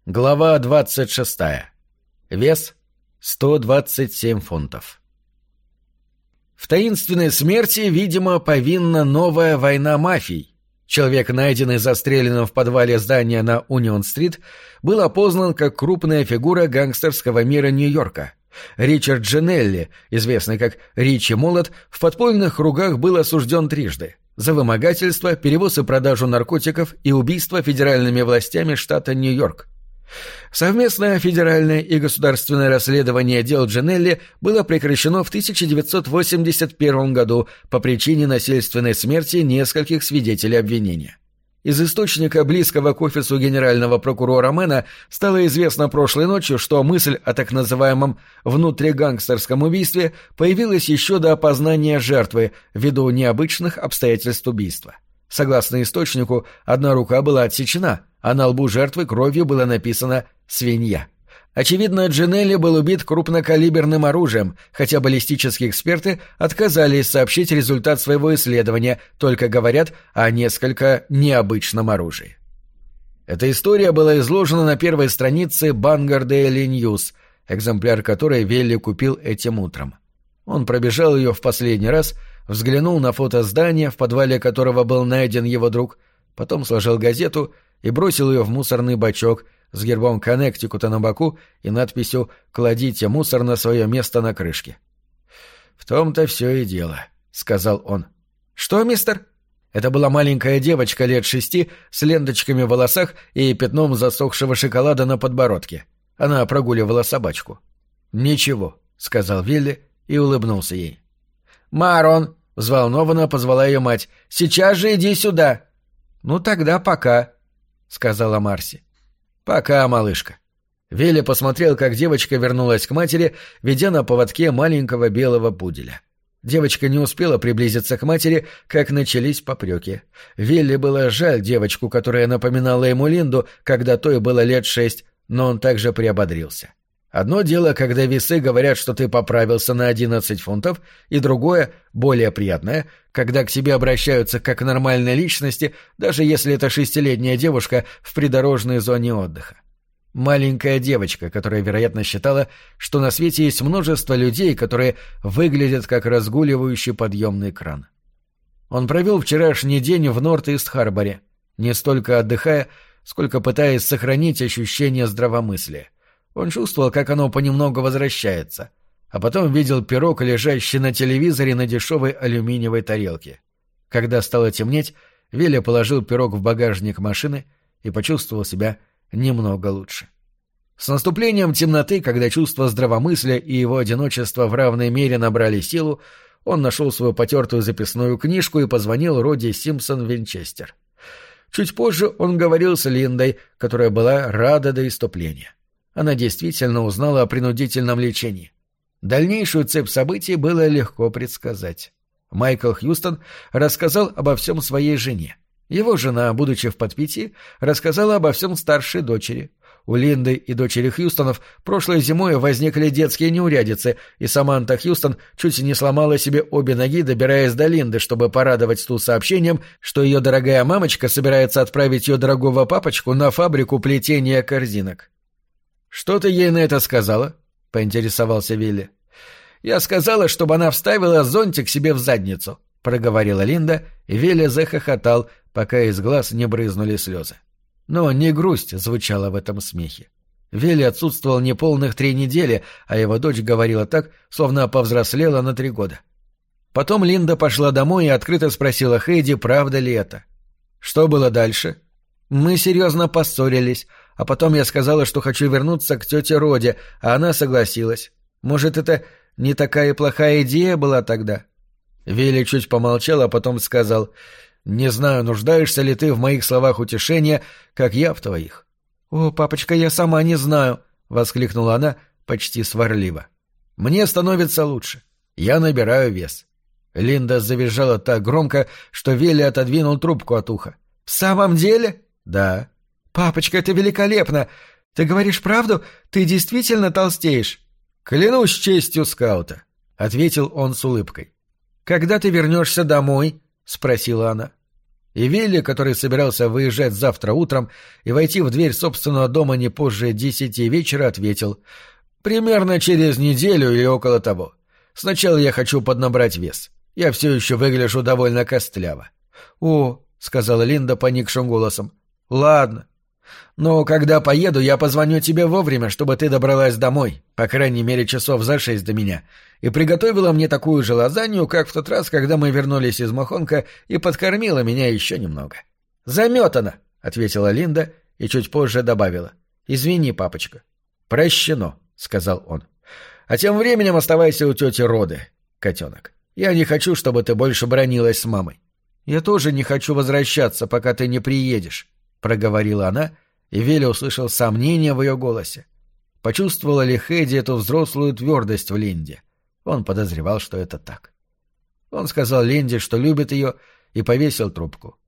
Глава 26. Вес 127 фунтов. В таинственной смерти, видимо, повинна новая война мафий. Человек, найденный застреленным в подвале здания на Унион-стрит, был опознан как крупная фигура гангстерского мира Нью-Йорка. Ричард Джинелли, известный как Ричи Молот, в подпольных кругах был осужден трижды за вымогательство, перевоз и продажу наркотиков и убийство федеральными властями штата Нью-Йорк. Совместное федеральное и государственное расследование дел Джинелли было прекращено в 1981 году по причине насильственной смерти нескольких свидетелей обвинения. Из источника, близкого к офису генерального прокурора Мэна, стало известно прошлой ночью, что мысль о так называемом «внутригангстерском убийстве» появилась еще до опознания жертвы ввиду необычных обстоятельств убийства. Согласно источнику, одна рука была отсечена, а на лбу жертвы кровью было написано «свинья». Очевидно, Джинелли был убит крупнокалиберным оружием, хотя баллистические эксперты отказались сообщить результат своего исследования, только говорят о несколько необычном оружии. Эта история была изложена на первой странице Bangor Daily News, экземпляр которой Вилли купил этим утром. Он пробежал ее в последний раз, взглянул на фото здания, в подвале которого был найден его друг, потом сложил газету и бросил ее в мусорный бачок с гербом Коннектикута на боку и надписью «Кладите мусор на свое место на крышке». «В том-то все и дело», — сказал он. «Что, мистер?» Это была маленькая девочка лет 6 с ленточками в волосах и пятном засохшего шоколада на подбородке. Она прогуливала собачку. «Ничего», — сказал Вилли и улыбнулся ей. «Марон!» — взволнованно позвала ее мать. «Сейчас же иди сюда!» «Ну тогда пока», — сказала Марси. «Пока, малышка». Вилли посмотрел, как девочка вернулась к матери, ведя на поводке маленького белого пуделя. Девочка не успела приблизиться к матери, как начались попреки. Вилли было жаль девочку, которая напоминала ему Линду, когда той было лет 6, но он также приободрился. Одно дело, когда весы говорят, что ты поправился на 11 фунтов, и другое, более приятное, когда к тебе обращаются как к нормальной личности, даже если это 6-летняя девушка в придорожной зоне отдыха. Маленькая девочка, которая, вероятно, считала, что на свете есть множество людей, которые выглядят как разгуливающий подъемный кран. Он провел вчерашний день в Норт-Ист-Харборе, не столько отдыхая, сколько пытаясь сохранить ощущение здравомыслия. Он чувствовал, как оно понемногу возвращается, а потом видел пирог, лежащий на телевизоре на дешевой алюминиевой тарелке. Когда стало темнеть, Вилли положил пирог в багажник машины и почувствовал себя немного лучше. С наступлением темноты, когда чувство здравомыслия и его одиночество в равной мере набрали силу, он нашел свою потертую записную книжку и позвонил Роди Симпсон в Винчестер. Чуть позже он говорил с Линдой, которая была рада до исступления. Она действительно узнала о принудительном лечении. Дальнейшую цепь событий было легко предсказать. Майкл Хьюстон рассказал обо всем своей жене. Его жена, будучи в подпитии, рассказала обо всем старшей дочери. У Линды и дочери Хьюстонов прошлой зимой возникли детские неурядицы, и Саманта Хьюстон чуть не сломала себе обе ноги, добираясь до Линды, чтобы порадовать ту сообщением, что ее дорогая мамочка собирается отправить ее дорогого папочку на фабрику плетения корзинок. «Что ты ей на это сказала?» — поинтересовался Вилли. «Я сказала, чтобы она вставила зонтик себе в задницу», — проговорила Линда, и Вилли захохотал, пока из глаз не брызнули слезы. Но не грусть звучала в этом смехе. Вилли отсутствовал неполных 3 недели, а его дочь говорила так, словно повзрослела на 3 года. Потом Линда пошла домой и открыто спросила Хейди, правда ли это. «Что было дальше?» «Мы серьезно поссорились, а потом я сказала, что хочу вернуться к тете Роде, а она согласилась. Может, это не такая плохая идея была тогда?» Вилли чуть помолчал, а потом сказал: «Не знаю, нуждаешься ли ты в моих словах утешения, как я в твоих». «О, папочка, я сама не знаю», — воскликнула она почти сварливо. «Мне становится лучше. Я набираю вес». Линда завизжала так громко, что Вилли отодвинул трубку от уха. «В самом деле?» «Да». «Папочка, это великолепно! Ты говоришь правду? Ты действительно толстеешь?» «Клянусь честью скаута», — ответил он с улыбкой. «Когда ты вернешься домой?» — спросила она. И Вилли, который собирался выезжать завтра утром и войти в дверь собственного дома не позже 10 вечера, ответил: «Примерно через неделю или около того. Сначала я хочу поднабрать вес. Я все еще выгляжу довольно костляво». «О», — сказала Линда поникшим голосом, — «ладно. Но когда поеду, я позвоню тебе вовремя, чтобы ты добралась домой, по крайней мере часов за 6 до меня, и приготовила мне такую же лазанью, как в тот раз, когда мы вернулись из Мохонка, и подкормила меня еще немного». «Заметано», — ответила Линда и чуть позже добавила: «Извини, папочка». «Прощено», — сказал он. «А тем временем оставайся у тети Роды, котенок. Я не хочу, чтобы ты больше бранилась с мамой». «Я тоже не хочу возвращаться, пока ты не приедешь», — проговорила она, и Вилли услышал сомнение в ее голосе. Почувствовала ли Хэдди эту взрослую твердость в Линде? Он подозревал, что это так. Он сказал Линде, что любит ее, и повесил трубку.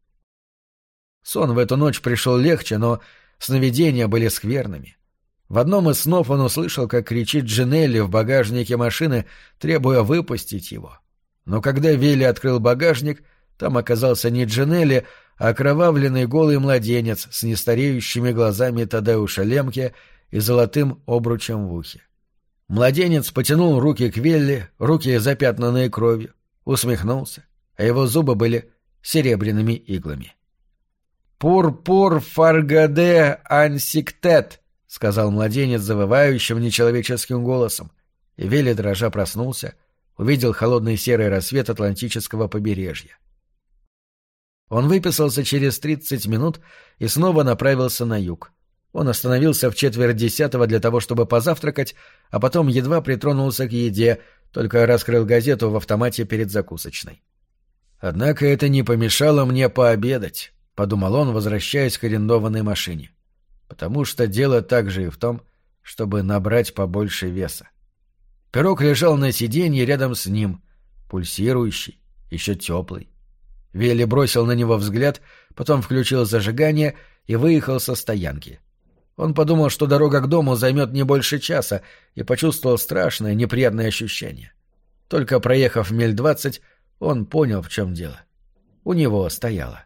Сон в эту ночь пришел легче, но сновидения были скверными. В одном из снов он услышал, как кричит Джинелли в багажнике машины, требуя выпустить его. Но когда Вилли открыл багажник, там оказался не Джинелли, а окровавленный голый младенец с нестареющими глазами Тадеуша Лемке и золотым обручем в ухе. Младенец потянул руки к Вилли, руки запятнанные кровью, усмехнулся, а его зубы были серебряными иглами. «Пур-пур фаргаде ансиктет», — сказал младенец завывающим нечеловеческим голосом, и Вилли дрожа проснулся, увидел холодный серый рассвет Атлантического побережья. Он выписался через 30 минут и снова направился на юг. Он остановился в 9:45 для того, чтобы позавтракать, а потом едва притронулся к еде, только раскрыл газету в автомате перед закусочной. «Однако это не помешало мне пообедать», — подумал он, возвращаясь к арендованной машине. «Потому что дело также и в том, чтобы набрать побольше веса». Пирог лежал на сиденье рядом с ним, пульсирующий, еще теплый. Вилли бросил на него взгляд, потом включил зажигание и выехал со стоянки. Он подумал, что дорога к дому займет не больше часа, и почувствовал страшное, неприятное ощущение. Только проехав миль 20, он понял, в чем дело. У него стояла